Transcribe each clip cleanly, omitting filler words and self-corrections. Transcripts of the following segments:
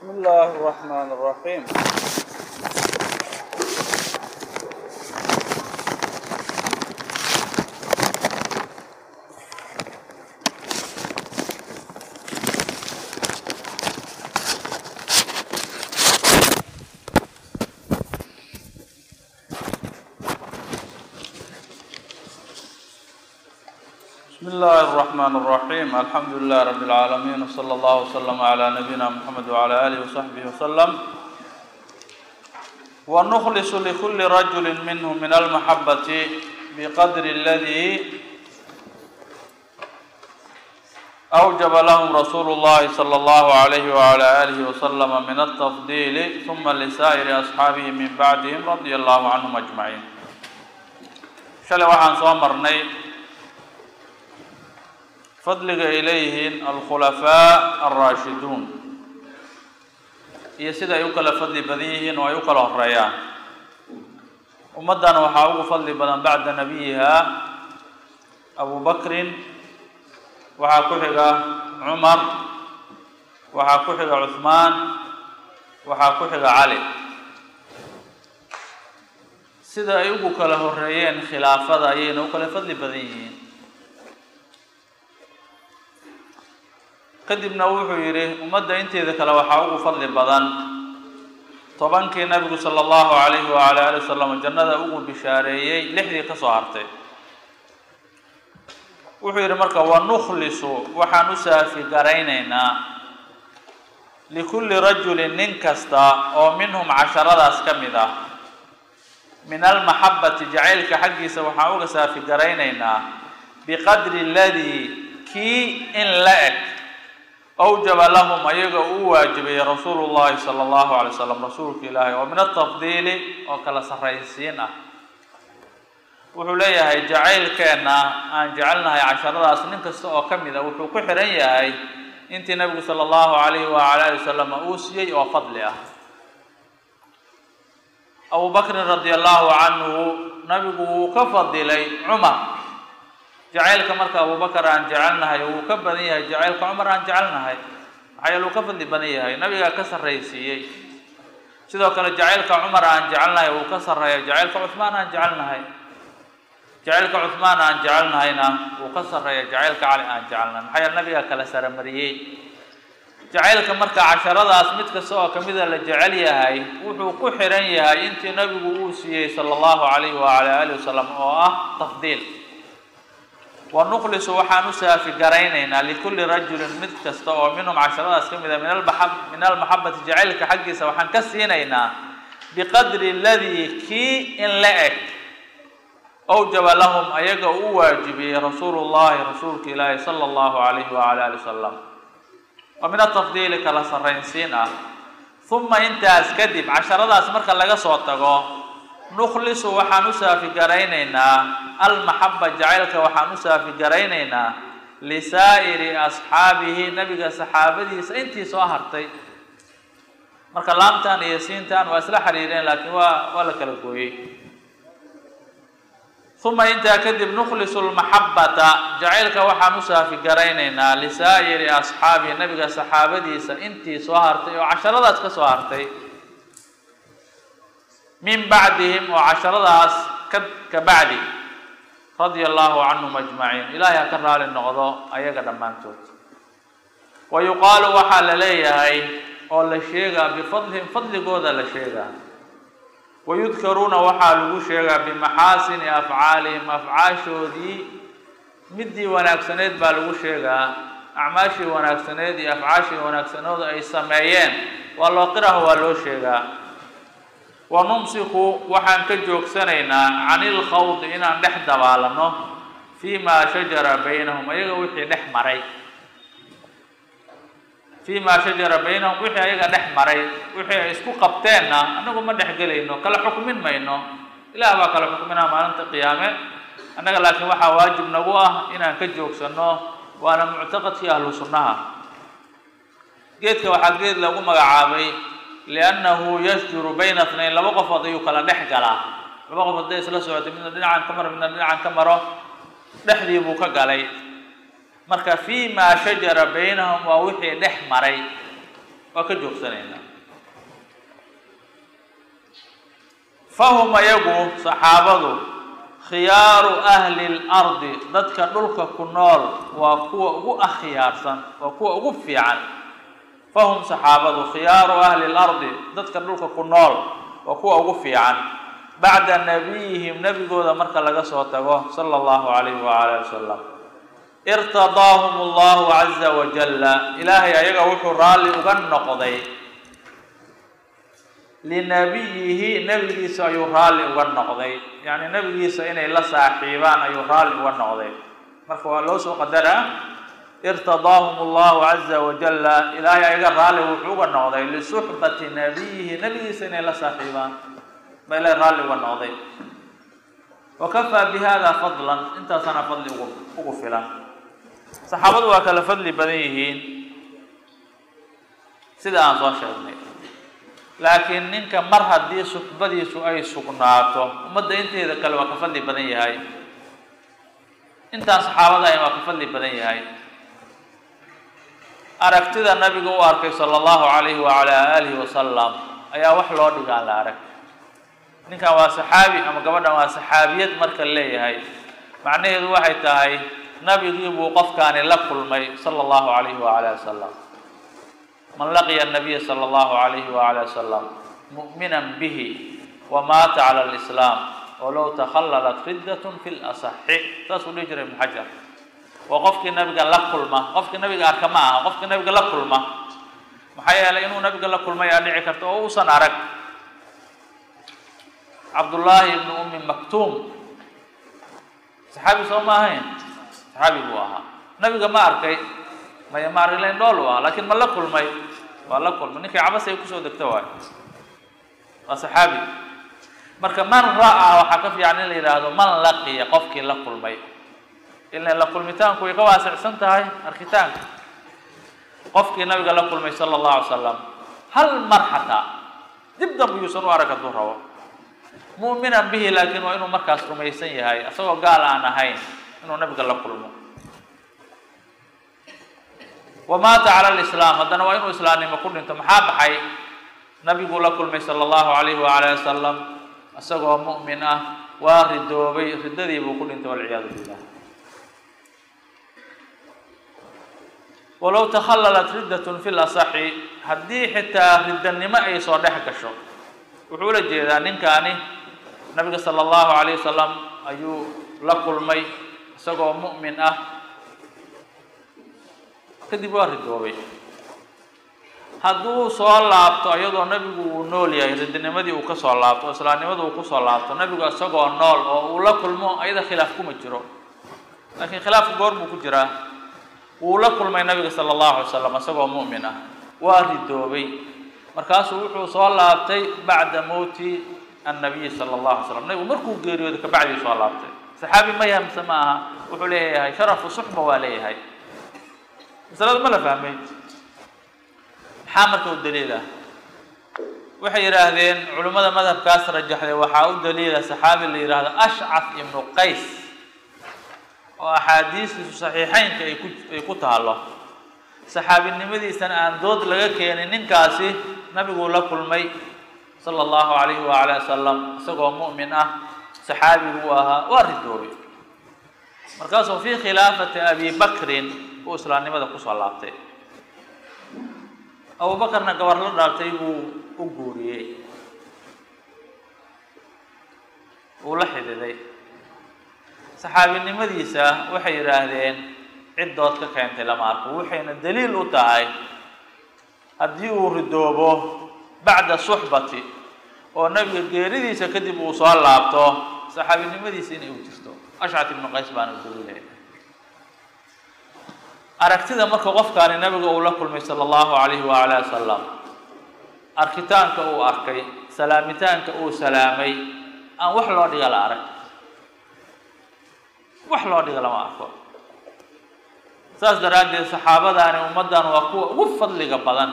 بسم الله الرحمن الرحيم. بسم الله الرحمن الرحيم. الحمد لله رب العالمين، وصلى الله وسلم على نبينا محمد وعلى آله وصحبه وسلم. ونخلص لكل رجل منهم من المحبة بقدر الذي أوجب لهم رسول الله صلى الله عليه وعلى آله وسلم من التفضيل، ثم لسائر أصحابه من بعدهم رضي الله عنهم أجمعين. شلي waxaan soo marnay fadliga ilayhin alkhulafaa alraashiduun iyo sida ay u kala fadli badan yihiin oo ay u kala horeeyaan. ummaddan waxaa ugu fadli badan bacda nabiyiha abu bakrin, waxaa ku xiga cumar, waxaa ku xiga cuthmaan, waxaa ku xiga cali. sida ay ugu kala horeeyeen khilaafada ayayna u kala fadli badan yihiin. kadibna wuxuu yidhi ummadda inteeda kale waxaa ugu fadli badan tobankii nabigu sala allahu calayhi wacala ali wasalam jannada ugu bishaareeyey lixdii ka soo hartay. wuxuu yidhi marka wanukhlisu waxaan u saafi garaynaynaa likulli rajulin nin kasta oo minhum casharadaas ka mid ah min almaxabbati jacaylka xaggiisa waxaan uga saafi garaynaynaa biqadri aladii kii in la eg awjaba lahum ayaga uu waajibay rasuulu llahi sala allahu alay wasalam rasuulka ilaahay oo min atafdiili oo kala sarraysiin ah. wuxuu leeyahay jacaylkeenna aan jecelnahay casharadaas nin kasta oo ka mid a wuxuu ku xiran yahay intii nabigu sala allahu calayhi waala ali wasalam uu siiyey oo fadli ah. abu bakrin radia allahu canhu nabigu wuu ka fadilay cumar. jacaylka marka abubakar aan jecelnahay wuu ka badan yahay jacaylka cumar aan jecelnahay, maxaa yeele wuu ka fadli badan yahay, nabigaa ka sarraysiiyey. sidoo kale jacaylka cumar aan jecelnahay wuu ka sarreeya jacaylka cuthmaan aan jecelnahay, jacaylka cuthmaan aan jecelnahayna wuu ka sarreeya jacaylka cali aan jecelnahay, maxaa yeele nabigaa kala saramariyey. jacaylka marka casharadaas mid kasta oo kamida la jecel yahay wuxuu ku xiran yahay intii nabigu uu siiyey sala allahu calayhi waala alihi wasalam oo ah tafdiil. wanukhlisu waxaan u saafi garaynaynaa likulli rajulin mid kasta oo minhum casharadaas ka mid a min almaxabbati jacaylka xaggiisa waxaan ka siinaynaa biqadri aladii kii in la eg awjaba lahum ayaga uu waajibiyey rasuulu llahi rasuulka ilaahi sala allahu calayhi waala ali wasalam oo min atafdiili kala sarraynsiin ah. uma intaas kadib casharadaas marka laga soo tago nukhlisu waxaan u saafi garaynaynaa almaxaba jacaylka waxaan u saafi garaynaynaa lisaa'iri asxaabihi nabiga saxaabadiisa intii soo hartay. marka laamtan iyo siintan waa isla xiriireen laakiin waa la kala gooyey. uma intaa kadib nukhlisu lmaxabata jacaylka waxaan u saafi garaynaynaa lisaa'iri asxaabihi nabiga saxaabadiisa intii soo hartay oo casharadaas ka soo hartay min bacdihim oo casharadaas ka bacdi radia allahu canhum ajmaciin ilaahay ha ka raali noqdo ayaga dhammaantood. wa yuqaalu waxaa la leeyahay oo la sheegaa bifadlihim fadligooda la sheegaa. wayudkaruuna waxaa lagu sheegaa bimaxaasini afcaalihim afcaashoodii midii wanaagsaneed baa lagu sheegaa. acmaashii wanaagsaneed iyo afcaashii wanaagsanooda ay sameeyeen waa loo qiraho waa loo sheegaa. wanumsiku waxaan ka joogsanaynaa cani ilkhawdi inaan dhex dabaalano fii maa shajara baynahum ayaga wixii dhex maray fii maa shajara baynahum wixii ayaga dhex maray wixii ay isku qabteenna annagu ma dhex gelayno, kala xukmin mayno. ilaah baa kala xukminaa maalinta qiyaame. annaga laakiin waxaa waajib nagu ah inaan ka joogsanno, waana muctaqadkii ahlu sunnaha. geedka waxaa geed lagu magacaabay liannahu yasjuru bayna ithnayn, laba qofood ayuu kala dhex galaa. laba qofood hadday isla socotay midna dhinacan ka maro midna dhinacan ka maro dhexdii buu ka galay. marka fii maa shajara baynahum waa wixii dhex maray وكجوك سنين فهم يقو صحابته خيار أهل الأرض ذاتك دولك كنول وكو أخيارسا وكو أغفيعا فهم صحابته خيار أهل الأرض ذاتك دولك كنول وكو أغفيعا بعد نبيهم نبي قوة مركا لقصوته صلى الله عليه وعلى وسلم ارتضاهم الله عز وجل إلهي أيها وحو رالي أغنى قضي لنبيه نبي سيرالي ونقضي يعني نبي سين إلا صاحبان يرالي ونقضي مركوا الله سو قدر ارتضاهم الله عز وجل إلهي أيها رالي ونقضي لصحبة نبيه نبي سين إلا صاحبان ما إلا رالي ونقضي وكفى بهذا فضلا انت سنة فضل أغفلا صحابته وكل فضل بنيهين سيدا أنصار شهدني لكن نينك مر هدي صحبديسو أي سقناته ومدى انت إذا كان وكفل بدني هاي انت صحابة أي وكفل بدني هاي أركت ذا النبي قوارك صلى الله عليه وعلى آله وسلم أيا وحلو دي قال أرك نينك وصحابي أما قبل وصحابيات مرك اللي هاي معناه ذو واحد هاي نبي يجيبوا قف كان لكل مي صلى الله عليه وعلى وسلم من لقي النبي صلى الله عليه وعلى وسلم مؤمنا به ومات على الإسلام ولو تخللت ردة في الأصح تصل يجري من حجر وقفك النبي قال لك كل ما قفك النبي قال كما قفك النبي قال لك كل ما محيا لأنه النبي قال لك كل ما يعني عكرت أوصن عرق عبد الله بن أم مكتوم صحابي صوما هين صحابي بوها النبي قال ما أركي ما يمار لين دولوا لكن ما لكل ما ولا كل من نك عبس يكسو دكتواه وصحابي مركب من رأى وحكف يعني اللي هذا من لقي قفك لكل ما إلا لكل ميتان كوي قواسع سنت هاي أركتان قفك النبي قال لكل ما صلى الله عليه وسلم هل مرحتا تبدأ بيوصل وارك الظهر مؤمنا به لكن وإنه مركز رميسي هاي أسوأ قال أنا هاي إنه النبي قال لكل ما ومات على الإسلام هذا وإنه إسلامي ما كل أنت محاب حي نبي يقول لكم صلى الله عليه وعلى وسلم أسقوا مؤمنة واردوا بي رددي بكل أنت والعياذ بالله ولو تخللت ردة في الأصح هدي حتى رد النماء يصدح كشو وحول الجيدان إن كان نبي صلى الله عليه وسلم أيو لكل مي أسقوا مؤمنة kadib waa ridoobay hadduu soo laabto iyadoo nabigu uu nool yahay ridnimadii uu ka soo laabto islaamnimadu uu ku soo laabto nabigu asagoo nool oo uu la kulmo ayada khilaaf kuma jiro laakiin khilaaf goor buu ku jiraa uu la kulmay nabiga sallallahu alayhi wasallam asagoo mu'min ah waa ridoobay markaasuu wuxuu soo laabtay bacda mawti annabi sallallahu alayhi wasallam nabigu markuu geeriyooday ka bacdi soo laabtay saxaabi ma yahamsa ma aha wuxuu leeyahay sharafu suxba waa leeyahay مسألة ما لا فهمين حامرك الدليلة وحي يراهدين علماء مذهب كاسر الجحدي وحاول دليلة صحابي اللي يراهد أشعث ابن قيس وأحاديث صحيحين كيكوتها الله صحابي النمذي سنة أن دود لغاك يعني ننكاسي نبي يقول لك المي صلى الله عليه وعلى وسلم سقوا مؤمنة صحابي هوها واردوه مركزه في خلافة أبي بكر وإسلام ماذا قصوا الله تعالى أبو بكر نقبر الله تعالى وقوري ولحد ذي صحابي النمذيسة وحي راهدين عدوات كانت لما أركو وحين الدليل أتاعي أديو ردوبه بعد صحبتي ونبي الجيريديسة كدب وصال الله تعالى صحابي النمذيسة يوجستو أشعث ابن قيس بان الدليل أركتدا مركو قفكان النبي أو لكل صلى الله عليه وعلى وسلم أركتانك أو أركي سلامتانك أو سلامي أن وحلو دي غلا أرك وحلو دي غلا ما أركو ساس دراد الصحابة داني ومدان وقوة وفضل قبضان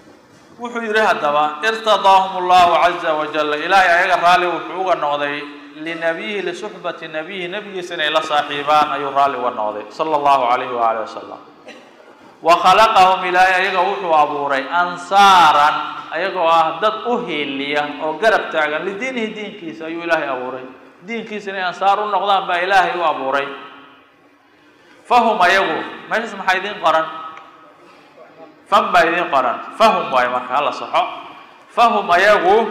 وحو يريها الدواء ارتضاهم الله عز وجل إلهي أيها الرالي وحوغا النغضي لنبيه لصحبة نبي سنة إلى صاحبان أي رالي والنوضي صلى الله عليه وآله وسلم وخلقهم إلى يقوحوا أبوري أنصارا أيقوا أهدد أهيلية أو قرب تاغن لدينه دين كيس أي إلهي أبوري دين كيس أنصار النقضان بإلهي وأبوري فهم أيقوا ما اسم حيدين قرن فهم بايدين قرن فهم ويمرك الله صحة فهم أيقوا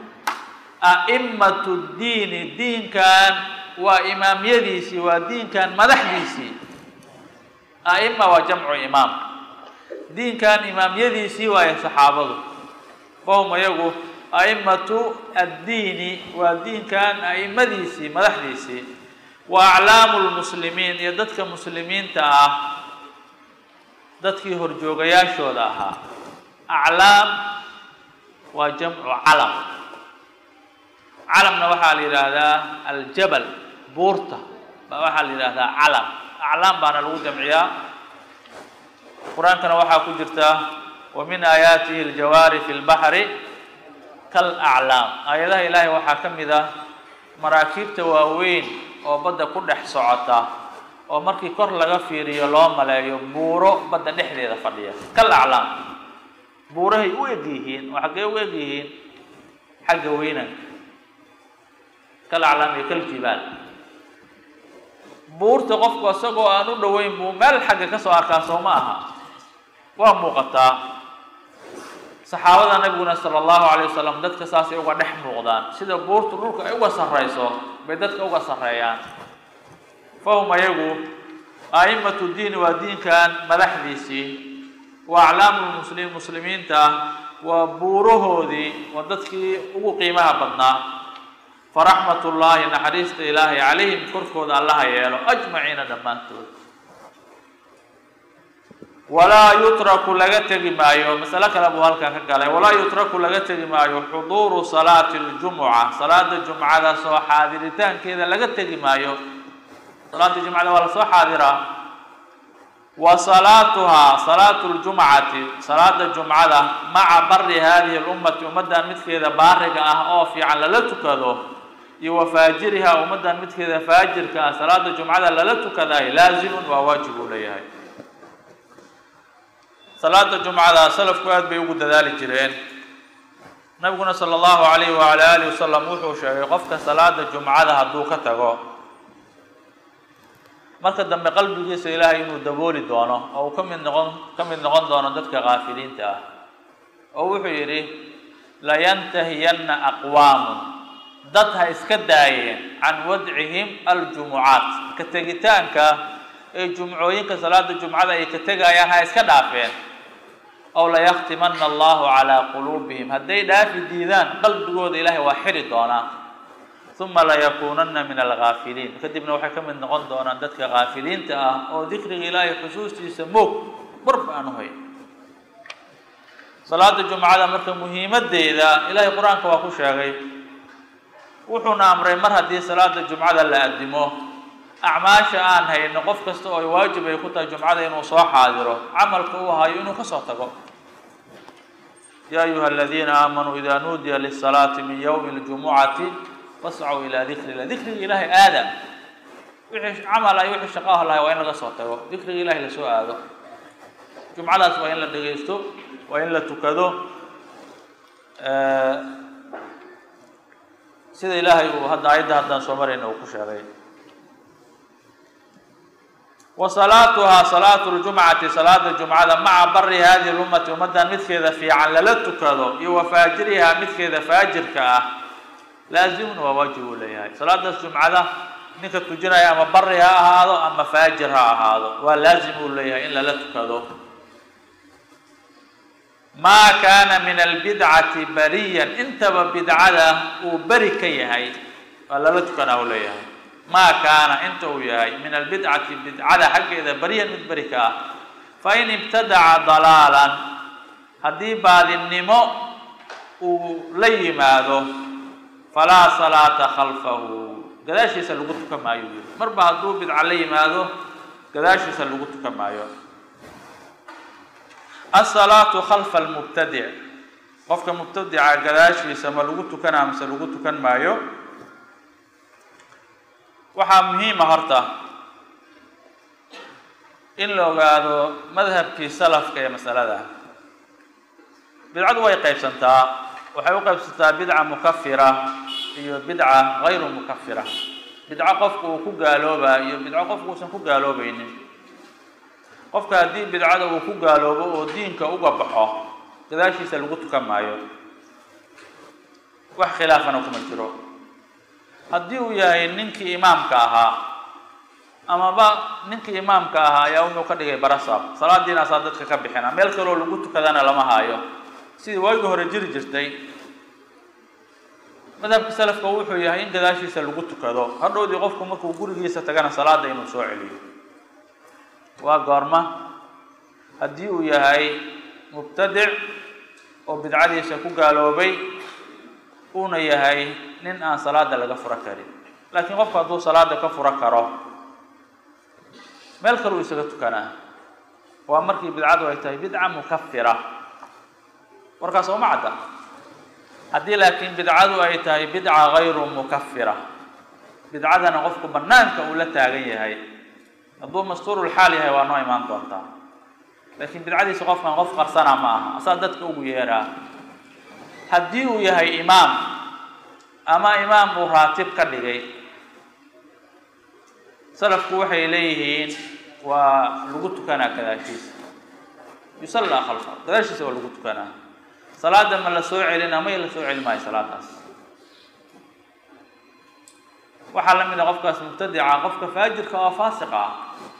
أئمة الدين كان وإمام يديسي ودين كان مدح ديسي أئمة وجمع إمام دين كان إمام يديسي وهي صحابه فهم يقول أئمة الدين ودين كان أئمة ديسي مدح ديسي وأعلام المسلمين يدتك مسلمين تا دتك هرجوغيا شوداها أعلام وجمع علم علمنا waxaa la yiraahdaa aljabal buurta ba waxaa la yiraahdaa calam aclaam baana lagu jamciyaa quraankana waxaa ku jirta wa min ayatihi aljawari fil bahri kal a'lam ayadaha ilaahay waxaa kamida maraakiibta waaweyn oo badda ku dhex socota oo markii kor laga fiiriyo loo maleeyo buuro badda dhexdeeda fadhiya kal a'lam buurahay u eegyihiin waxa ay u eegyihiin xagga weynanka كالأعلام كالجبال بورت قفك وسقو أنو دوين بو مال حق كسو أركاسو معها ومقطع صحابة النبي صلى الله عليه وسلم دتك ساسي أوغا نحن غضان سيدا بورت روك أوغا سريسو بدتك أوغا سريان فهم يقول أئمة الدين والدين كان ملحديسي وأعلام المسلمين تا وبوره دي ودتك أوغو قيمها بدنا فرحمة الله نحريست إلهي عليهم كركود الله يالو أجمعين دمانتو ولا يترك لغتغ مايو مثلا كلام هلكا كغالاي ولا يترك لغتغ مايو حضور صلاة الجمعة صلاة الجمعة سو حاضرتان كذا لغتغ مايو صلاة الجمعة ولا سو حاضرة وصلاتها صلاة الجمعة صلاة الجمعة مع بر هذه الأمة ومدى مثل كذا بارك أو في على لتكذو وفاجرها ومدى مثل كذا فاجر صلاة الجمعة لتكذا لازم وواجب ليها صلاة الجمعة سلف كواد بيوجد ذلك جرين نبينا صلى الله عليه وعلى آله وسلم وحوش يقفك صلاة الجمعة هدوك تغو marka dambe qalbigiisa ilaahay inuu dabooli doono oo kamid noqon doono dadka qaafiliinta ah oo wuxuu yiri la yantahiyanna aqwam dad ha iska daayeen an wad'ihim aljumu'at ka tagitaanka ee jumcooyinka salaada jumcada ay ka tagayaan ha iska dhaafeen aw la yahtimanna Allahu ala qulubihim haday dhaafi diidaan qalbigooda ilaahay waa xiri doonaa ثم لا يكونن من الغافلين كدبنا waxay kamid noqon doonaan dadka qaafiliinta ah oo dhikriga ilaahay xusuustiisa moog barbaan hoy salaada jumcada marka muhiimadeeda ilaahay quraanka waa ku sheegay wuxuu amray mar hadii salaada jumcada la aadimo acmaasha aan hayno qof kasta oo waajib ay ku tahay jumcada inuu soo xaadiro amalka uu hayo inuu ka soo tago يا أيها الذين آمنوا إذا نودي للصلاة من يوم الجمعة فاسعوا إلى ذكر الله ذكر الله آدم وحش عمل يوحش شقاه الله وإن لغا صوته ذكر الله لسوء هذا جمعة لا وإن لا دغيستو وإن لا تكدو سيد إلهي وهذا عيد هذا سومرين وكشاري وصلاتها صلاة الجمعة صلاة الجمعة مع بر هذه الأمة ومدى مثل ذا في عللت كذا وفاجرها مثل ذا فاجر كأه لازم وواجب لها صلاة الجمعة نك تجرى أما برها هذا أما فاجرها هذا ولازم لها إلا لا تكذو ما كان من البدعة بريا انت بدعة وبركي هاي ولا لا تكذو لها ما كان انت وياي من البدعة بدعة حق إذا بريا من بركة فإن ابتدع ضلالا هذه بعد النمو ولي ماذا فلا صلاة خلفه قداش يسلقوت كما يقول مربع دوبد علي ماذا قداش يسلقوت كما يقول الصلاة خلف المبتدع قفك مبتدع قداش يسلقوت كان مسلقوت كان ما يقول waxaa muhiim ah horta in la ogaado madhabkii salafka ee masalada bidcadu way qaybsantaa waxay u qaybsantaa bidca mukafira iyo bidca ghayru mukafira bidca qofku uu ku gaalooba iyo bidca qofku uusan ku gaaloobaynin qofka haddii bidcada uu ku gaaloobo oo diinka uga baxo gadaashiisa lagu tukan maayo wax khilaafana kuma jiro haddii uu yahay ninkii imaamka ahaa amaba ninkii imaamka ahaa ayaa wuxuu ka dhigay barasab salaadiina asaa dadka ka bixina meel kaloo lagu tukadana lama haayo sidii waagii hore jiri jirtay madhabka salafka wuxuu yahay in gadaashiisa lagu tukado hadhowdii qofku markuu gurigiisa tagana salaada inuu soo celiyo waa goorma haddii uu yahay mubtadic oo bidcadiisa ku gaaloobay uuna yahay nin aan salaada laga fura karin laakiin qofku hadduu salaada ka fura karo meel kale uu isaga tukanaa waa markii bidcadu ay tahay bidca mukafira warkaas oo ma cadda haddii laakiin bidcadu ay tahay bidca ghayru mukafira bidcadana qofku bannaanka uu la taagan yahay hadduu mastuurul xaal yahay waa noo imaan doontaa laakiin bidcadiisa qofkan qof qarsana ma aha asaa dadka ugu yeeraa haddii uu yahay imaam ama imaam uu raatib ka dhigay salafku waxay leeyihiin waa lagu tukanaa gadaashiisa yusallaa khalfa gadaashiisa waa lagu tukanaa salaada ma la soo celin ama la soo celi maayo salaadaas waxaa la mid ah qofkaas mubtadica qofka faajirka oo faasiqa ah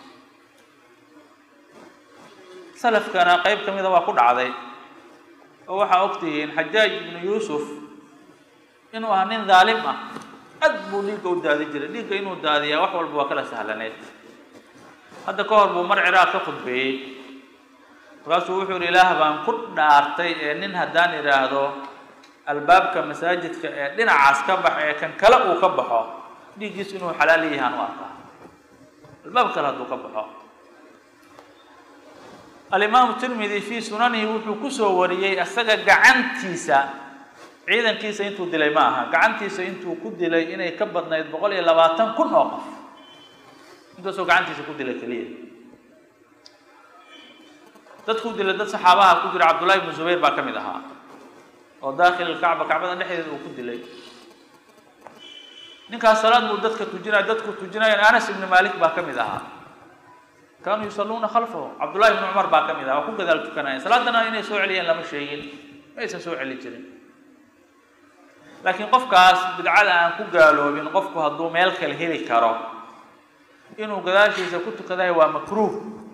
salafkana qayb ka mida waa ku dhacday oo waxaa ogtihiin xajaaj ibnu yuusuf inuu ahaa nin daalim ah aad buu dhiigga u daadi jiray dhiigga inuu daadiyaa wax walba waa kala sahlaneed hadda ka hor buu mar ciraaq ka khudbeeyey markaasuu wuxuu yihi ilaah baan ku dhaartay ee nin haddaan idhaahdo albaabka masaajidka ee dhinacaas ka bax ee kan kale uu ka baxo dhiiggiisu inuu xalaal yahaan u arkaa albaab kale hadduu ka baxo alimaamu tirmidi fii sunanihi wuxuu kusoo wariyey isaga gacantiisa ciidankiisa intuu dilay ma aha gacantiisa intuu ku dilay inay ka badnayd 120,000 oo qof intaasoo gacantiisa ku dilay keliya dadku dilay dad saxaabaha ku jira cabdullaahi ibnu zubayr baa ka mid ahaa oo daakhil alkacba kacbada dhexdeeda uu ku dilay ninkaas salaad buu dadka dadku tujinayaan anas ibnu maalik baa ka mid ahaa kaanuu yusalluuna khalfahu cabdullaahi ibnu cumar baa ka mid ahaa waa ku gadaal tukanaya salaadana inay soo celiyeen lama sheegin ma aysan soo celi jirin laakiin qofkaas bidcada aan ku gaaloobin qofku hadduu meel kale heli karo inuu gadaashiisa ku tukadayo waa makruuh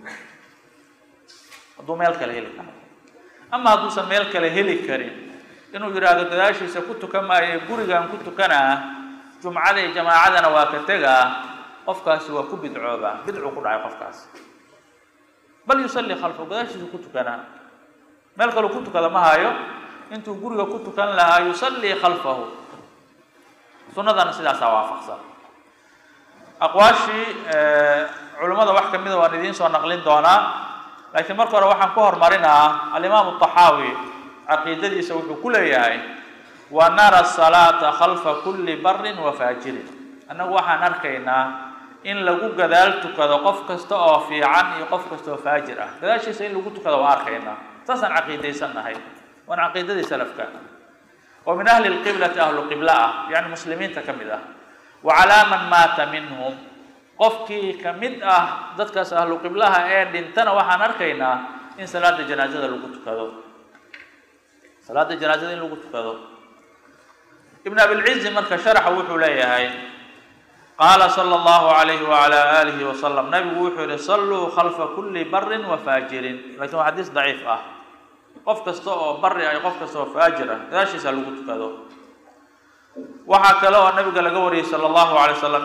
hadduu meel kale heli karo ama hadduusan meel kale heli karin inuu yidhaahdo gadaashiisa ku tukan maayo gurigaan ku tukanaa jumcada iyo jamaacadana waa ka tegaa qofkaasi waa ku bidcoobaa bidcu ku dhacay qofkaas bal yusalli khalfahu gadaashiisa ku tukanaa meel kale ku tukada ma hayo intuu guriga ku tukan lahaa yusalli khalfahu sunnadana sidaasaa waafaqsan aqwaashii culimmada wax ka mida waan idiin soo naqlin doonaa laakiin marka hore waxaan ku hormarinaa alimaamu taxaawi caqiidadiisa wuxuu ku leeyahay wa nara salaata khalfa kulli barin wa faajirin annagu waxaan arkaynaa in lagu gadaal tukado qof kasta oo fiican iyo qof kasta oo faajir ah gadaashiisa in lagu tukado waa arkaynaa saasaan caqiidaysannahay waan caqiidadii salafka oo min ahli lqiblati ahlu qibla ah yani muslimiinta ka mid ah wa calaa man maata minhum qofkii ka mid ah dadkaas ahlu qiblaha ee dhintana waxaan arkaynaa in salaada janaazada lagu tukado salaada janaazada in lagu tukado ibn abilcizi marka sharaxa wuxuu leeyahay qaala sala allahu calayhi wacala aalihi wasalam nabigu wuxuu yihi salluu khalfa kulli barin wa faajirin laakiin waa xadiis daciif ah qof kasta oo bari ay qof kasta oo faajir ah gadaashiisa lagu tukado waxaa kale oo nabiga laga wariyey sala allahu calay wasalam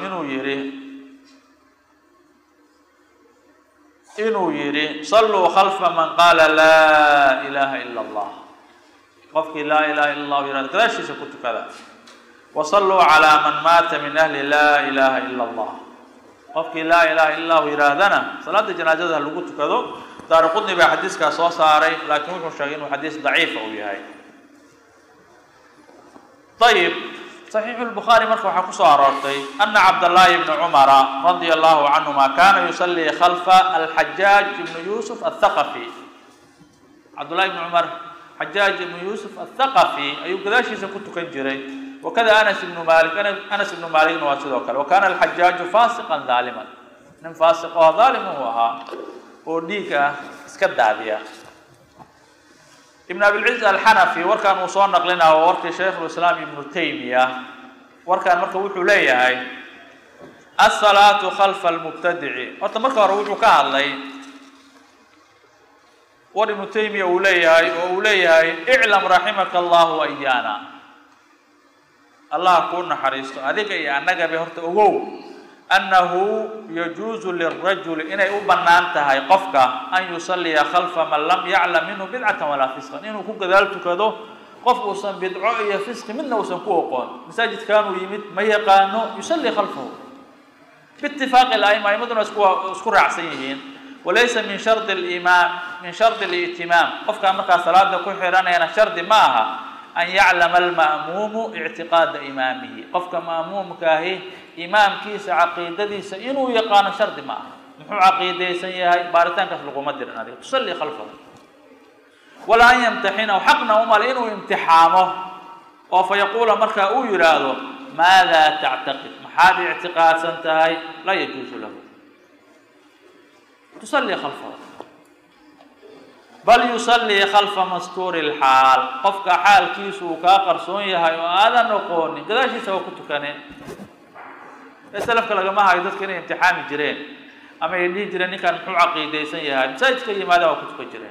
inuu yidhi salluu khalfa man qaala laa ilaaha ila allah qofkii laa ilaha illa allah yihahdo gadaashiisa ku tukada wa salluu calaa man maata min ahli laa ilaaha ila allah qofkii laa ilaha illa allahu yihaahdana salaada janaazada lagu tukado daaraqutni baa xadiiskaa soo saaray laakiin wuxuu sheegay inuu xadiis daciifa uu yahay ayib صحيح البخاري مركو حكوسو أرورتي أن عبد الله بن عمر رضي الله عنهما كان يصلي خلف الحجاج بن يوسف الثقفي. عبد الله بن عمر حجاج بن يوسف الثقفي أي كذاش كنت كنجري، وكذا أنس بن مالك أنس بن مالك وكذا. وكان الحجاج فاسقا ظالما، من فاسق وظالم هو وديك اسكت هذه. ابن أبي العز الحنفي وركان وصون نقلنا وورك شيخ الإسلام ابن تيمية وركان مركب وحوليه هاي الصلاة خلف المبتدع. ورت مركب روح كهالله ابن تيمية أوليه هاي اعلم رحمك الله وإيانا الله كون حريص هذيك يا أنك بهرت أنه يجوز للرجل إن يبنانتها يقفك أن يصلي خلف من لم يعلم منه بدعة ولا فسقا. إنه كون كذلك كذا قف وصن بدعة يا فسق منه وصن كوقون مساجد كانوا يمت ما يقانو يصلي خلفه باتفاق الأئمة أيضا أذكر عسيين، وليس من شرط الإمام من شرط الائتمام قفك أمك صلاة كل حيران أنا شرط معها أن يعلم المأموم اعتقاد إمامه. قفك مأموم كاهي إمام كيس عقيدة سئنو يقان شرط معه محو عقيدة سيئة بارتان كفلقوا مدر تصلي خلفه ولا أن يمتحنه حقنا وما لإنه امتحامه فيقول مركا أو يراده ماذا تعتقد محاد اعتقاد سنتهي لا يجوز له تصلي خلفه، بل يصلي خلف مستور الحال. قفك حال كيسو كاقرصون يهي وهذا نقوني قداش يسوى كنتو كاني السلف كلا جماعة يدرس كني امتحان جرين أما يدي جرين كان محو عقيدة سيئة مساجد كي ماذا وكنتو جرين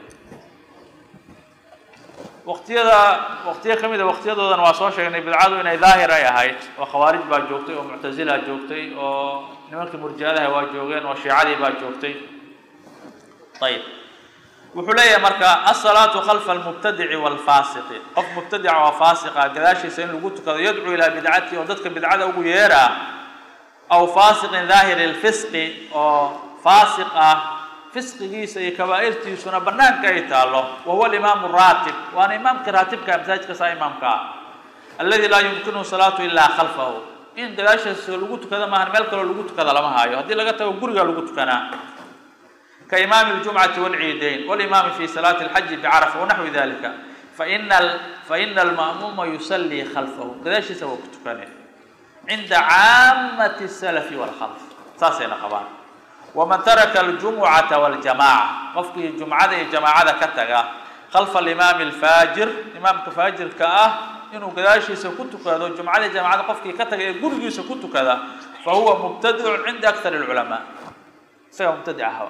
وقتيا كم إذا وقتيا ضد نواصوش يعني بالعادة إن ظاهرة يا هاي وخوارج باجوكتي ومعتزلة جوكتي ونمك مرجالة واجوجين وشيعة باجوكتي. طيب وحلية مركا الصلاة خلف المبتدع والفاسق. قف مبتدع وفاسق قداش سين لقوت كذا يدعو إلى بدعته وضدك بدعته ويرى أو فاسق ظاهر الفسق أو فاسق فسق جيس كبائر تيسون بنان كيتالله وهو الإمام الراتب وأنا إمام كراتب كمزاج كسا إمام الذي لا يمكنه صلاة إلا خلفه. إن قداش لقوت كذا ما هنملك لقوت كذا لما هاي هذه لقته وجرجا لقوت كنا كإمام الجمعة والعيدين والإمام في صلاة الحج بعرفة ونحو ذلك فإن المأموم يصلي خلفه. قداش يسوي كتكانه عند عامة السلف والخلف ساسينا قبان. ومن ترك الجمعة والجماعة وفق الجمعة جماعة كتجا خلف الإمام الفاجر إمام كفاجر كأه إنه قداش يسوي كتكانه الجمعة جماعة وفق كتجا يقول يسوي كتكذا فهو مبتدع عند أكثر العلماء فهو مبتدع هو.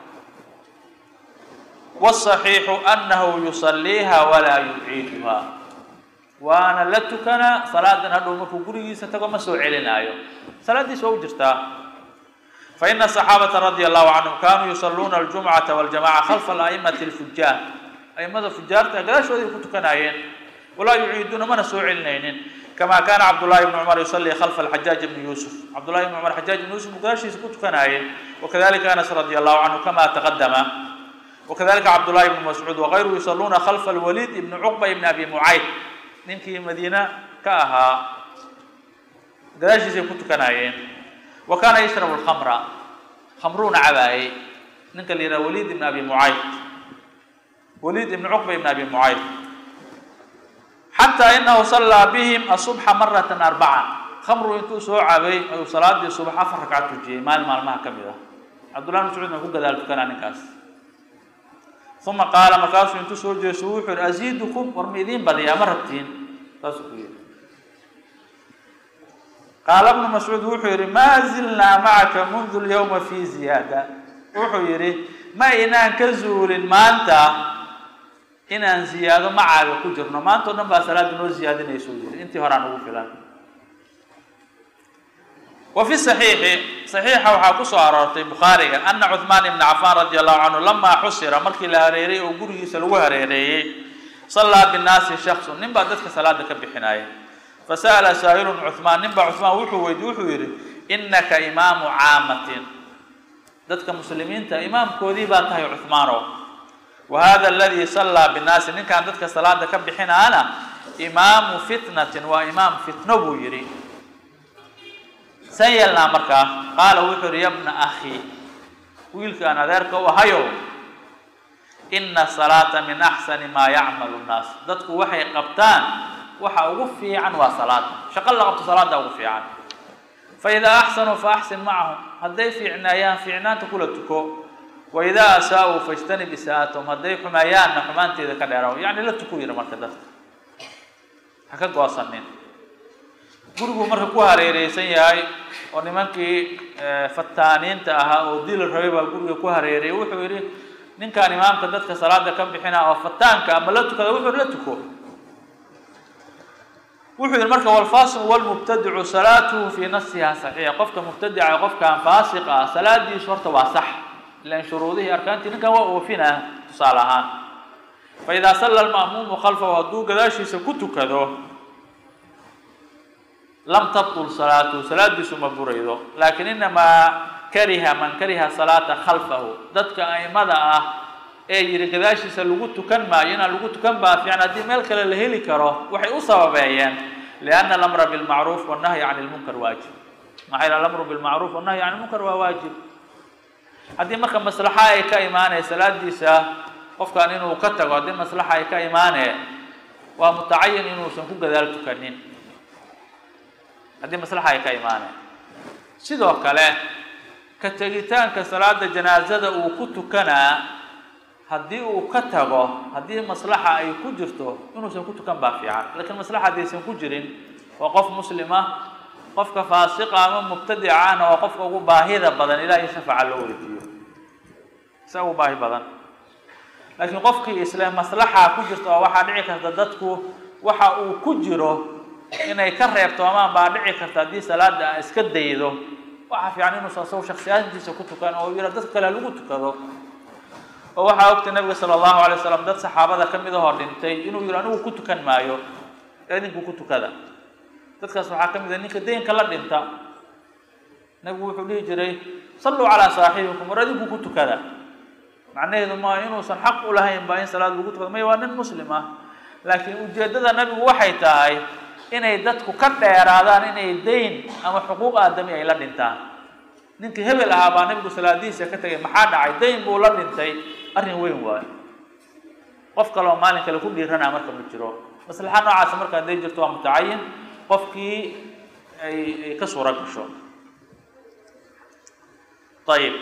والصحيح أنه يصليها ولا يعيدها. وأنا لتكنا صلاة هذا مفقوري ستقوم مسؤول علينا أيوه صلاة دي سووا جرتا. فإن الصحابة رضي الله عنهم كانوا يصلون الجمعة والجماعة خلف الأئمة الفجار. أئمة الفجار تقدرش ودي كنت كناين ولا يعيدون من سوء علينا كما كان عبد الله بن عمر يصلي خلف الحجاج بن يوسف. عبد الله بن عمر حجاج بن يوسف مقدرش كنت كناين. وكذلك أنس رضي الله عنه كما تقدم. وكذلك عبد الله بن مسعود وغيره يصلون خلف الوليد بن عقبة بن أبي معيط نمكي مدينة كاها قداش كنت كناين. وكان يشرب الخمر خمرون عباي ننك اللي وليد بن أبي معيط وليد بن عقبة بن أبي معيط حتى إنه صلى بهم الصبح مرة 4 خمر ينتو سوء عباي أو صلاة دي الصبح 4 ركعات تجي مال ما كمله. عبد الله بن مسعود ما يقول ذلك كان نكاس ثم قال مكاس ينتو سوء جسوح أزيدكم ورميدين بديا مرتين تسوي. قال ابن مسعود وحيري ما زلنا معك منذ اليوم في زيادة وحيري ما إنان كزول ما أنت إنان زيادة معك كجرنا ما أنت نبى صلاة نور زيادة نيسوي أنت هرانو فلان. وفي صحيح وحاكس أرارتي بخاري أن عثمان بن عفان رضي الله عنه لما حسر ملكي لهريري وقري سلوه هريري صلى بالناس شخص نبى دتك صلاة بحناية فسأل سائل عثمان نبى عثمان وحو يري إنك إمام عامة دتك مسلمين تا إمام كودي باتها عثمان وهذا الذي صلى بالناس إن كان دتك صلاة بحنا أنا إمام فتنة وإمام فتنة يري سيلنا مركا قال وحر يا ابن أخي ويلك أنا ذلك وهيو إن الصلاة من أحسن ما يعمل الناس ضدك وحي قبطان وحا أوفي عن وصلاة شقل قبط صلاة أوفي عن فإذا أحسنوا فأحسن معهم هدي في عنايان في عنان تقول تكو وإذا أساءوا فاجتنب إساءتهم هدي حمايان حمان تيذا كديروا يعني لا تكو يرى مركا ضدك حكا قواصنين gurigu marka ku hareereysan yahay oo nimankii fataaniinta ahaa oo dil rabay guriga ku hareerey wuxuu yiri ninkan imaamka dadka salaada ka bixina oo fataanka ama la tukada wuxuu la tuko wuxuu yiri marka wal faasiq wal mubtadi'u salatuhu fi nafsiha sahih qofka mubtadi'a qofka faasiqa salaadiisu horta waa sax laan shuruudihi arkaantii ninkan waa oofina salahan fa idha salla al ma'mum khalfahu hadu gadaashiisa ku tukado لم تبطل صلاته صلاة سما بريدو لكن إنما كره من كره صلاة خلفه ضدك أي مدى أي رجلاش سلوجت كان ما ينا لوجت كان في عنا دي ملك اللي كره وحي أصاب بيان لأن الأمر بالمعروف والنهي عن المنكر واجب ما هي الأمر بالمعروف والنهي عن المنكر واجب هذه مركب مصلحة كإيمانه صلاة ديسا قف كان إنه كتر هذه مصلحة كإيمانه ومتعين إنه سنكون كذلك كنين هذه مصلحة كإيمانه سيدو كله كتجيتان كصلاة الجنازة وكتو كنا هذه وكتره هذه مصلحة أي كجرته إنه سنكون كم بافعة لكن مصلحة دي سنكون جرين وقف مسلمة قف كفاسقة من مبتدعان وقف أبو باهذا بدن إلى يشفع له ولديه سو باهي بدن لكن قف كإسلام مصلحة كجرته وواحد عيك ضدتكو وحا وكجره inay ka reebto ama baadhici karta hadii salaada iska daydo waxa fiican inuu soo shakhsiyaadkiisa ku tukan oo yiraahdo dad kale lagu tukado oo waxa ogtay nabiga sallallahu alayhi wasallam dad saxaabada kamid ah dhintay inuu yiraahdo anigu ku tukan maayo idinku ku tukada dadkaas waxa kamid ah ninka deynka la dhinta nabigu wuxuu dhihi jiray sallu ala saahibikum radinku ku tukada macnaheedu ma inuu san xaq u lahayn baa in salaad lagu tukado ma waa nin muslim ah laakiin ujeedada nabigu waxay tahay inay dadku ka dheeraadaan inay deyn ama xuquuq aadami ay la dhintaan ninkii hebel ahaa baa nabigu salaadiisa ka tagay maxaa dhacay deyn buu la dhintay arrin weyn waay qof kale oo maalin kale ku dhiirana marka ma jiro maslaxa noocaas marka ay jirto waa mutacayin qofkii ay ka suura gasho طيب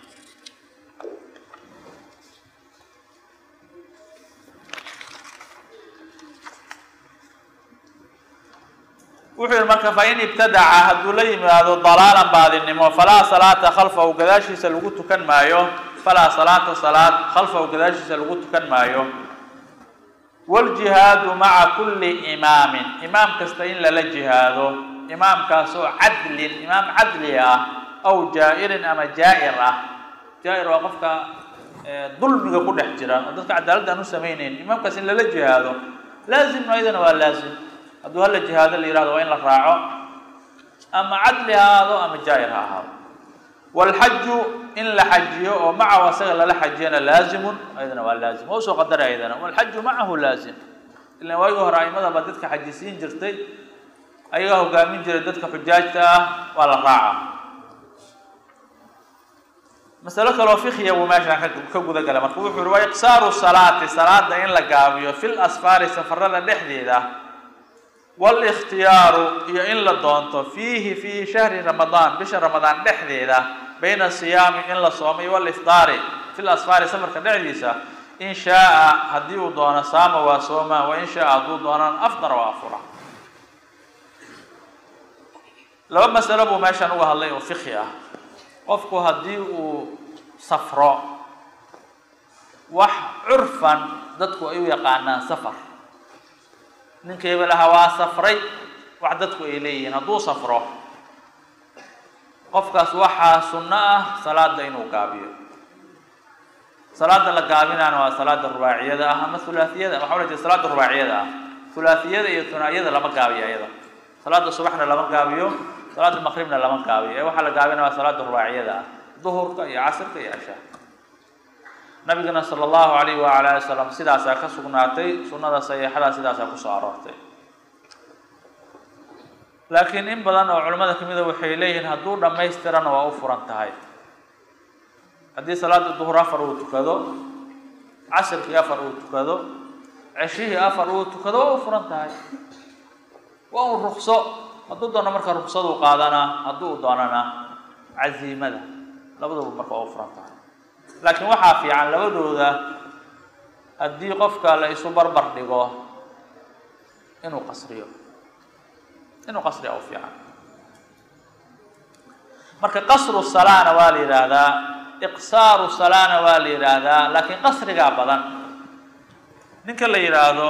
وحير مركا فإن ابتدع هدو لي هذا ضلالا بعد النمو فلا صلاة خلفه وكذاشي سلوغتو كان مايو فلا صلاة خلفه وكذاشي سلوغتو كان مايو والجهاد مع كل إمام كستين للجهاد إمام كاسو عدل إمام عدلية أو جائر أما جائرة جائر وقفك ظلم يقول حجرة ضدك عدالة أنو سمينين إمام كاسين للجهاد لازم أيضا ولازم هذا هو الجهاد اللي يراد وين للراعو أما عدل هذا أما جائر هذا والحج إن لحجيه ومع وسغل لحجينا لازم أيضا واللازم هو سو قدر أيضا والحج معه لازم إلا ويجه رأي ماذا بدتك حجسين جرتي أيها قامين جردتك حجاجته ولا راعة مسألة لو فقهية وماشي كوجو ذا كلام مرفوع رواية قصار الصلاة إن لقابيه في الأسفار سفر للحديدة والاختيار إن لدونته فيه في شهر رمضان بشهر رمضان دحديده بين الصيام إن لصوم والإفطار في الأسفار سفر كدعيسة إن شاء هديه دون صام وصوم وإن شاء دون أفطر وأفطر لو مسألة بماشي نوها الله وفقهية قفكو هديه صفراء وح عرفا ضدكو أيو يقعنا سفر ninkii balaha waa safray wax dadku ay leeyihiin haduu safro qofkaas waxa sunna ah salaada inuu gaabiyo salaada la gaabinaana waa salaada rubaaciyada ah ama thulathiyada waxa la jeedaa salaada rubaaciyada ah thulathiyada iyo thunaayada lama gaabiyo ayada salaada subaxna lama gaabiyo salaada maghribna lama gaabiyo waxa la gaabinaa waa salaada rubaaciyada ah duhurka iyo casrka iyo isha نبينا صلى الله عليه وعلى آله وسلم سيداسا كسغناتي سنة صحيحة سيداسا كسو أرورتي laakiin in badan oo culimada kamida waxay leeyihiin hadduu dhammaystirana waa u furan tahay. haddii salaada duhur 4 uu tukado, casrkii 4 uu tukado, cishihii 4 uu tukado waa u furan tahay. waa uu ruqso hadduu doono marka ruqsadu qaadana, hadduu doonana caziimada labaduba marka waa u furan tahay. laakiin waxaa fiican labadooda haddii qofka la isu barbar dhigo inuu qasriyo u fiican. marka qasru salaana waa la yiraahdaa, iqsaaru salaana waa la yiraahdaa, laakiin qasriga badan. ninka la yiraahdo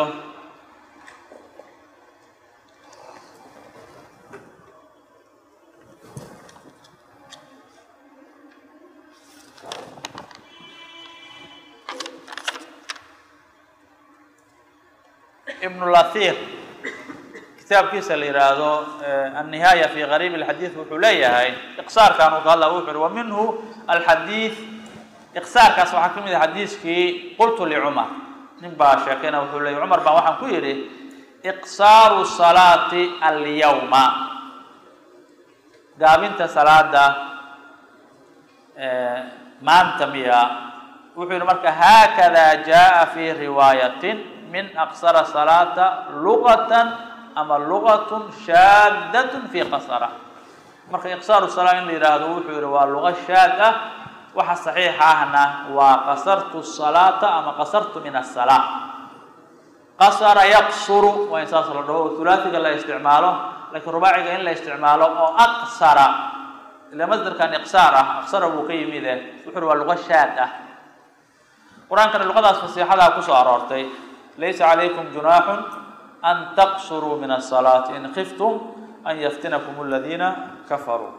ابن الأثير كتاب كيس اللي يرادو النهاية في غريب الحديث وحلية هاي إقصار كانوا قال وحر ومنه الحديث إقصار كاس وحكم الحديث في قلت لعمر نبا شاكينا وحلية عمر با وحن كويري إقصار الصلاة اليوم دابنت صلاة ما انتميا وحر مركا هكذا جاء في رواية من أقصر صلاة لغة أما لغة شاذة في قصرة. مرة إقصار الصلاة اللي يرادو وحور واللغة شاذة وحا صحيحة هنا وقصرت الصلاة أما قصرت من الصلاة. قصر يقصر وإنسان صلى الله عليه ثلاثي قال لا استعماله لكن رباعي قال لا استعماله أو أقصر إلا مصدر كان إقصاره أقصره بكيمي ذا وحور واللغة شاذة. قرآن كان اللغة فصيحة لها كسو أرارتي ليس عليكم جناح أن تقصروا من الصلاة إن خفتم أن يفتنكم الذين كفروا.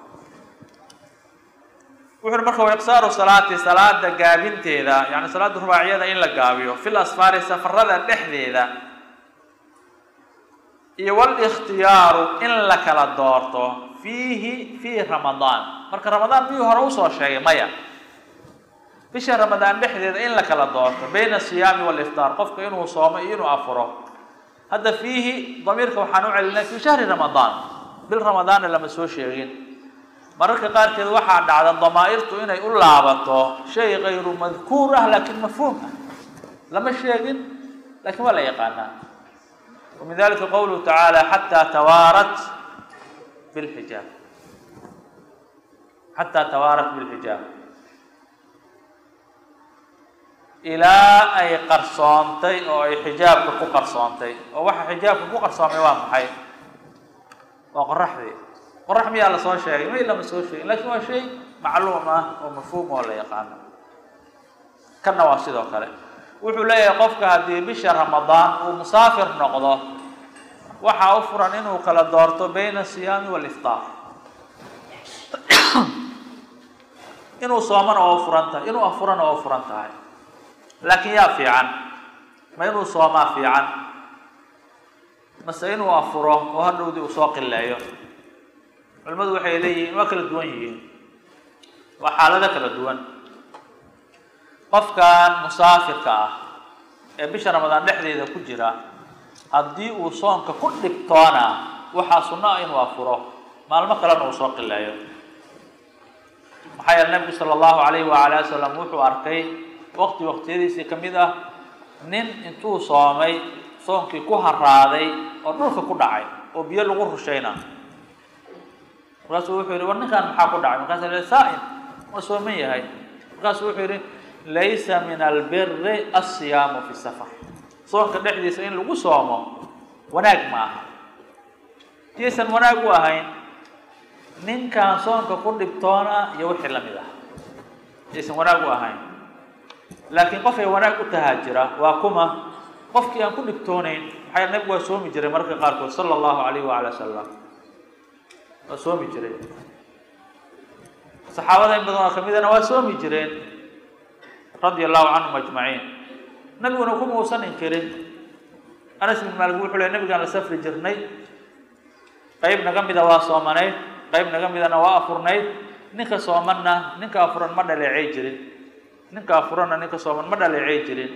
وحر مركو يقصار صلاة قابين تيدا يعني صلاة رباعية إن لقابيو في الأسفار سفر ذا لحذي ذا والاختيار إن لك لدورته في رمضان. مركو رمضان فيه روسو شيء ميا في شهر رمضان بحديد إن لك لدورته بين الصيام والإفطار قفك إنه صوم إنه أفره. هذا فيه ضميرك وحنوع لنا في شهر رمضان بالرمضان لما سوى شيئين مرك قال كذا واحد على الضمائر إنه يقول لعبته شيء غير مذكور لكن مفهوم لما شيئين لكن ولا يقانا. ومن ذلك قوله تعالى حتى توارت بالحجاب إلى أي قرصانتي أو أي حجاب كو قرصانتي أو واحد حجاب كو قرصانتي وام حي وقرح ذي قرح مي على صوت شيء ما إلا مسوي شيء لكن هو شيء معلومة ومفهوم ولا يقان كنا واسيد وكله وحلا يقفك هذه بشهر رمضان ومسافر نقضه وحا أفرن إنه كلا دارته بين الصيام والإفطار إنه صومنا وأفرنته إنه أفرنا وأفرنته لكن يا في عن ما إنه صوما في عن بس إنه أفره وهذا ودي أساق الله المدو حيلي ما كل دوانيه وحالة كل دوان قف كان مسافر كا بشهر رمضان لحظة إذا كجرا هدي وصوم ككل بطانا وحاصلنا إنه أفره ما المكلا أساق الله وحيا النبي صلى الله عليه وعلى وسلم وحو أركي وقت يديسي كميدا نين انتو صومي صومكي كو هراداي oo dhulka ku dhacay oo biyo lagu rushayna rasuulku wuxuu yiri warninkan maxaa ku dhacay markaas la saa'in oo sooman yahay markaas wuxuu yiri laysa min albirri as-siyam fi safar soonka dhexdiisa in lagu soomo wanaag ma aha jeesan wanaag u ahayn ninkan soonka ku dhibtoona iyo wixii lamid ah jeesan wanaag u ahayn laakiin qof ay wanaag u tahaajira waa kuma qofkii aan ku dhibtoonayn waxay nabigu waa soomi jiray marka qaarkood sallallahu alayhi wa sallam waa soomi jiray saxaabada in badan kamidana waa soomi jireen radiyallahu anhum ajma'in nabiguna kuma uusan inkirin Anas bin Malik wuxuu leeyahay nabiga la safri jirnay qayb naga mid ah waa soomanay qayb naga midana waa afurnay ninka soomanna ninka afuran ma dhaleecay jirin ninka afuranna ninka sooman ma dhaleecay jirin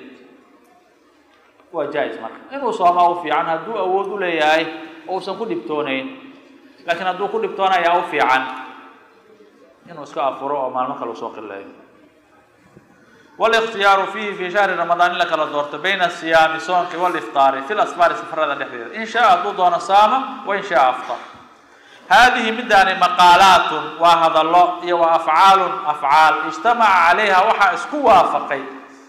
waa jaays marka inuu soomaa u fiican hadduu awood u leeyahay oo uusan ku dhibtoonayn laakiin hadduu ku dhibtoonayaa u fiican inuu iska afuro oo maalmo kale usoo qileeyo. والاختيار فيه في شهر رمضان لك لدورت بين الصيام صومك والإفطار في الأسفار سفرة الدحديد إن شاء ضدنا صام وإن شاء أفطر. هذه مدان مقالات وهذا الله وأفعال اجتمع عليها وحا اسكو وافقي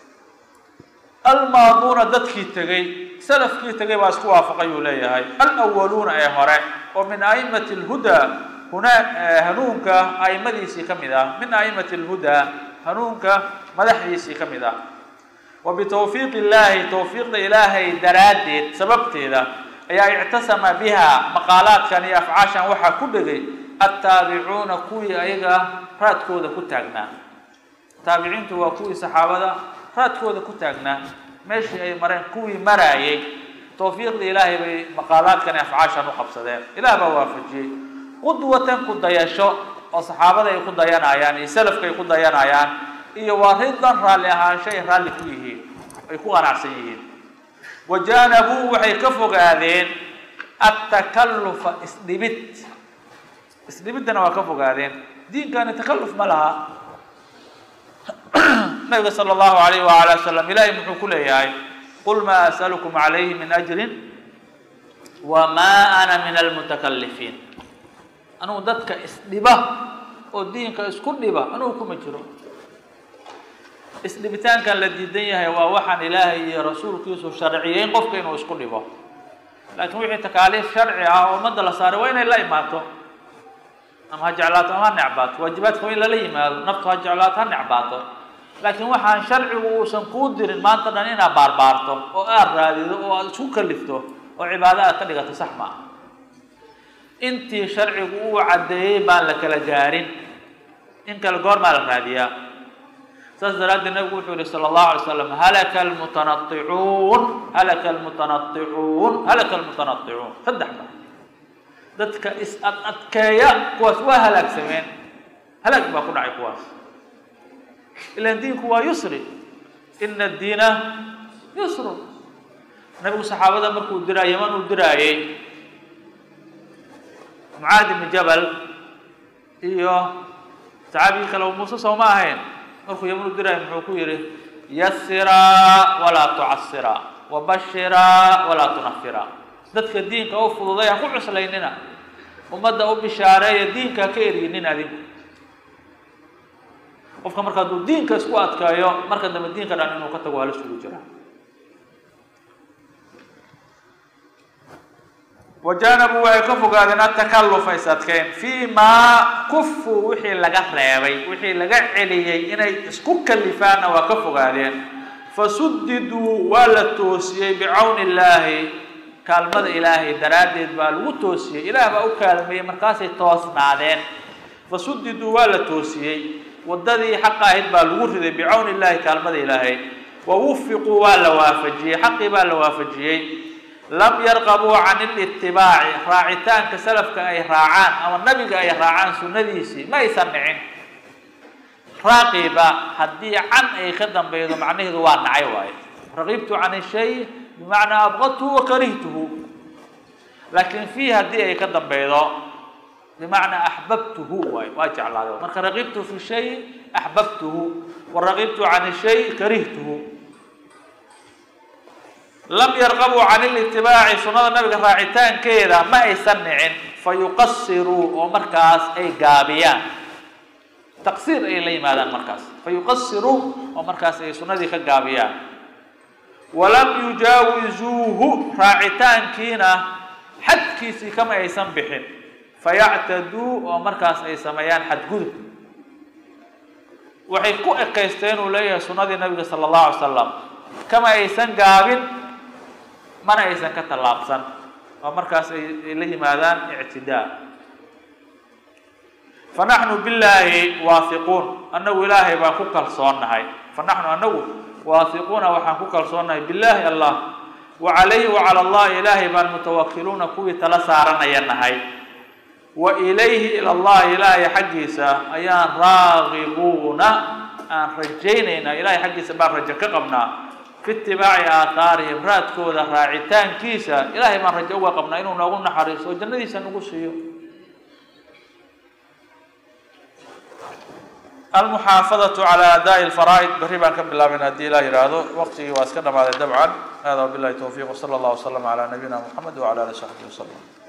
الماضون دتكي تغي سلفكي تغي واسكو وافقي وليهاي الأولون أي هراء ومن أئمة الهدى هنا هنونك أئمديسي كمدا من أئمة الهدى هنونك مدحيسي كمدا وبتوفيق الله توفيق إلهي درادت سببت إذا أي اعتصم بها مقالات كان يفعاشا وحا كبغي التابعون كوي أيغا رات كودا كتاغنا تابعين تو كوي صحابة رات كودا كتاغنا ماشي أي مرين كوي مرايي توفيق الإلهي بمقالات كان يفعاشا وخبصدين إله بوافجي قدوة قدياشو وصحابة يقديان آيان سلف يقديان آيان إيه ورضا رالي هان شيء رالي كويه يكون عسيين وجانبوا وحيكفوا قادين التكلف اسدبت أنا وكفوا قادين دين كان تكلف ملها النبي صلى الله عليه وعلى وسلم إلهي محو كل ياي قل ما أسألكم عليه من أجر وما أنا من المتكلفين أنا ودتك اسدبه ودينك اسكدبه أنا وكم أجره isdhibitaan kan la diidan yahay waa waxaan ilaahay iyo rasuulkiisu sharciyeyn qofka inuu isku dhibo laakiin wixii takaaliif sharci ah oo umada la saaray waa inay la imaato ama ha jeclaato ama ha necbaato waajibaadka waa in lala yimaado naftu ha jeclaato ha necbaato laakiin waxaan sharcigu uusan kuu dirin maanta dhan inaad baarbaarto oo aad raadido oo aad isku kalifto oo cibaado aad ka dhigato sax ma aha intii sharcigu uu caddeeyey baan la kala gaarin in kala goor maa la raadiyaa سأزداد النبي صلى الله عليه وسلم هلك المتنطعون هلك المتنطعون هلك المتنطعون صدق ما دتك أتكيا كواس وهلك سمين هلك ما كنا عكواس إلا الدين هو يسري إن الدين يسر النبي صحابة مركو دراية من دراية معاذ بن جبل إيوه صحابي كلام موسى وماهين مركو يمنو دراي محو يري يسرا ولا تعسرا وبشرا ولا تنفرا dadka diinka oo fududeeya ku cuslaynina umada u bishaareeya diinka ka eriyinina adigu qofka marka uu diinka isku adkaayo marka dambe diinka dhan inuu ka tago hal isugu jira وجانبوا ويكفوا قادنا التكلف يساتكين فيما كفوا وحي لغا ريبي وحي لغا عليي اني اسكو كلفان وكفوا قادين فسددوا ولا توسي بعون الله كلمه الهي دراديد با لو توسي اله با او كلمه markaasay toosnaadeen فسددوا ولا توسي وددي حق اهد با لو riday بعون الله كلمه الهي ووفقوا ولا وافجي حقي با لو وافجي لم يرغبوا عن الاتباع راعتان كسلفك أي راعان أو النبي أي راعان سنديسي ما يسمعين راقبة حدي عن أي خدم بيض معناه دوان عيواي رغبت عن الشيء بمعنى أبغضته وكرهته لكن فيها دي أي خدم بيض بمعنى أحببته واجعل هذا من رغبت في الشيء أحببته ورغبت عن الشيء كرهته لم يرغبوا عن الاتباع سنة النبي راعتان كذا ما يسمعين فيقصروا ومركز أي قابيان تقصير أي لي ماذا المركز فيقصروا ومركز أي سنة ذي قابيان ولم يجاوزوه راعتان كينا حد كيسي كما يسمبحين فيعتدوا ومركز أي سميان حد قذب وحيكو إقيستين وليه سنة النبي صلى الله عليه وسلم كما يسن قابل من أيسن كتلابسن ومركز إليه ماذان اعتداء فنحن بالله واثقون أنه إلهي باكوك الصونة فنحن أنه واثقون وحنكوك الصونة بالله الله وعليه وعلى الله إلهي بان متوكلون كوي تلسارنا ينهي وإليه إلى الله إلهي حقيسا أيان راغبون أن رجينينا إلهي حقيسا بان رجك قبنا في اتباع آثارهم راتكودا راعتان كيسا إلهي من رجوا قبنا إنه نقول نحرس وجنة سنقصيه المحافظة على أداء الفرائض بريبان كبلا من هدي لا يرادو وقتي واسكنا مع الدبعا. هذا وبالله التوفيق وصلى الله وسلم على نبينا محمد وعلى آله وصحبه وسلم.